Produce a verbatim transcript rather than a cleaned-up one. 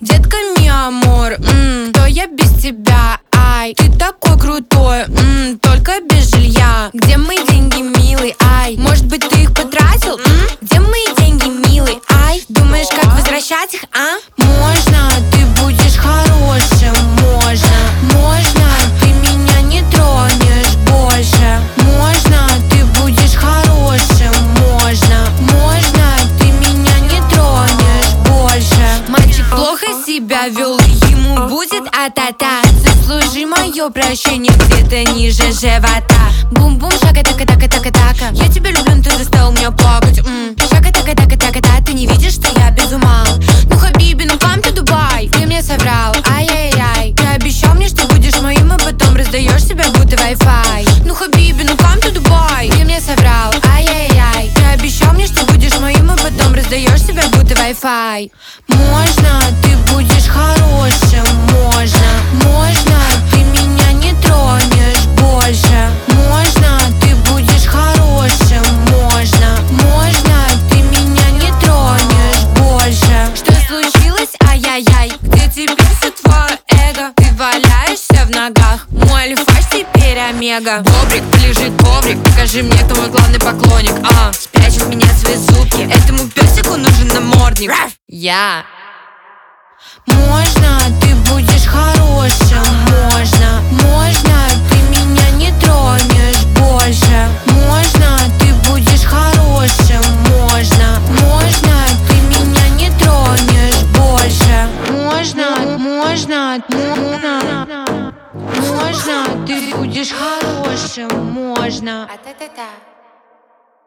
Детка, ми амор, м, кто я без тебя? Ай, ты такой крутой, м, только без жилья. Где мои деньги, милый? Ай, может быть, ты их потратил? М? Где мои деньги, милый? Ай, думаешь, как возвращать их, а? Можно, ты будешь хорошим, можно, можно, ты меня не тронешь больше. Можно, ты будешь хорошим, можно, можно, ты меня не тронешь больше. Мальчик плохо себя вел, ему будет а-та-та. Заслужи мое прощение где-то ниже живота. Бум-бум, шака-така-така-така-така. Я тебя люблю, но ты заставил меня плакать. М. Шака-така-така-така-та. Ты не видишь, что я без ума? Ну, Хабиби, ну come to Dubai. Ты мне соврал, ай-яй-яй. Ты обещал мне, что будешь моим, а потом раздаешь себя, будто Wi-Fi. Ну, Хабиби, ну come to Dubai. Ты мне соврал, ай-яй-яй. Ты обещал мне, что будешь моим, а потом раздаешь себя, будто Wi-Fi. Можно, ты будешь хорошим, можно, можно, ты меня не тронешь больше. Можно, ты будешь хорошим, можно, можно, ты меня не тронешь больше. Что случилось? Ай-яй-яй. Где теперь все твое эго? Ты валяешься в ногах. Мой альфаш теперь омега. Бобрик, полежи коврик. Покажи мне, кто мой главный поклонник. А, спрячет меня свои зубки. Этому песику нужен намордник. Я. Можно, ты будешь хорошим, можно, можно, ты меня не тронешь больше. Можно, ты будешь хорошим, можно, можно, ты меня не тронешь больше. Можно, можно, можно, можно, ты будешь хорошим, можно. А-та-та-та.